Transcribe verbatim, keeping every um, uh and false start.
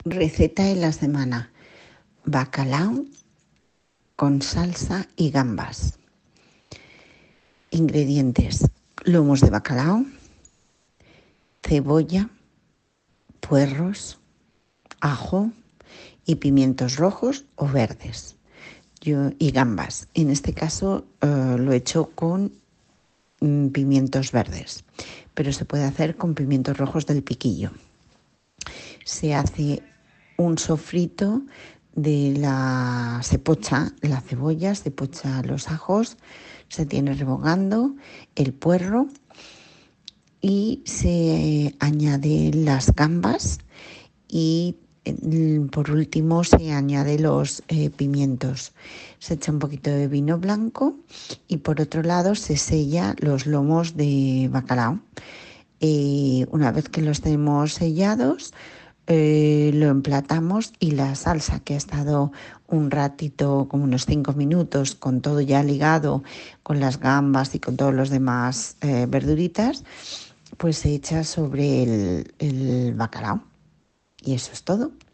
Receta de la semana: bacalao con salsa y gambas. Ingredientes: lomos de bacalao, cebolla, puerros, ajo y pimientos rojos o verdes. Yo, y gambas. En este caso eh, lo he hecho con mm, pimientos verdes, pero se puede hacer con pimientos rojos del piquillo. Se hace un sofrito de la se pocha la cebolla, se pocha los ajos, se tiene rehogando el puerro y se añade las gambas y por último se añade los eh, pimientos. Se echa un poquito de vino blanco y por otro lado se sella los lomos de bacalao. Eh, una vez que los tenemos sellados, eh, lo emplatamos y la salsa, que ha estado un ratito, como unos cinco minutos, con todo ya ligado, con las gambas y con todos los demás eh, verduritas, pues se echa sobre el, el bacalao. Y eso es todo.